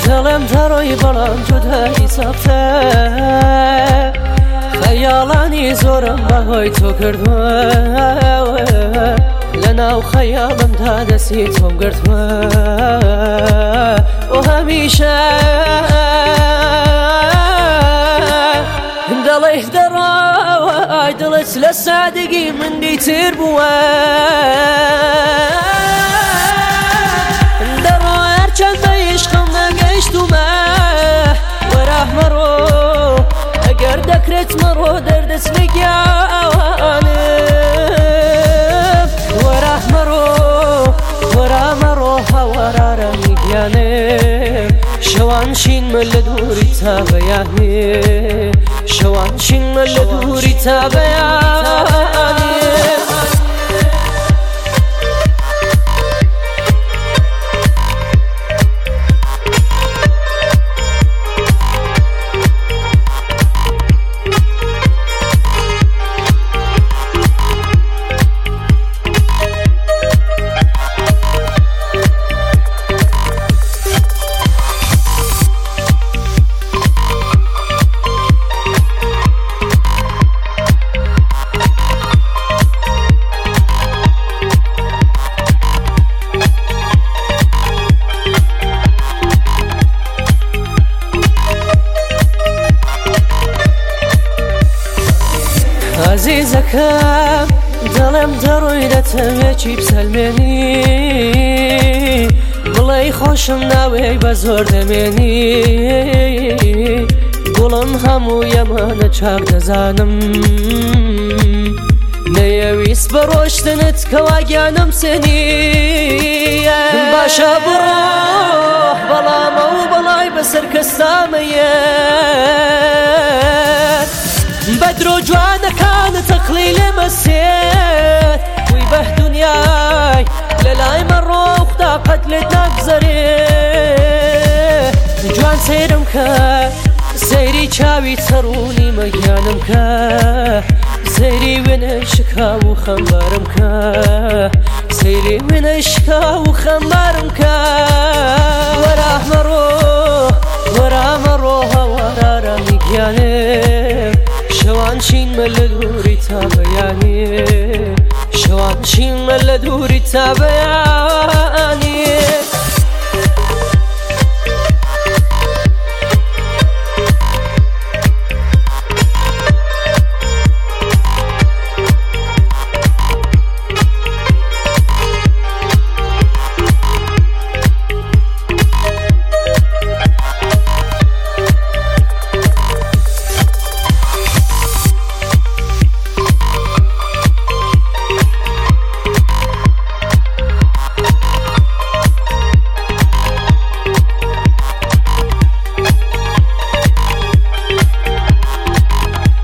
دلم دروی بلند جدایی ساخته خیالانی زورم بهای تو کردوه لناو خیالم دا دستی توم گرتوه و همیشه دلي دراوي دلت لسادقي من دي تربوه دراوي ارچن بيشقم نقشتو ما وراه مرو اگر دكرت مرو دردت لقيانم وراه مرو هورا لقيانم شوان شين من لدوري تابياني شوان شين من لدوري تابياني عزيزكم دلم دروي دتويچی بسلمني بڵێ خۆشم ناوێ بە زۆر دەمێنی گوڵم هەموو یەمانە چاک دەزانم نەیەویست بە ڕۆشتنت کەوا گیانم سێنی باشە بڕۆ بەڵامە و بەڵای بەسەر کەستامەیە بدرو جوانەکانە تەقلی لێمە سێت وی بە دونیای لەلای مەڕۆ خدا قەت لێت ناگزەرێ جوان سەیرم کە سەیری چاوی تەڕوونی مەگیانم کە سەیری وێنەی شکاو و خەمبارم کە سەیری وێنەی شکاو و خەمبارم کە وەرا مەڕۆ هەوارە میگیانێ شوان شين من لدوري تابياني شوان شين من لدوري تابياني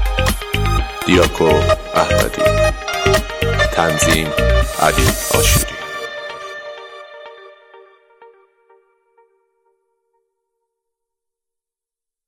دیاکو احمدی، تنظیم علی آشوری.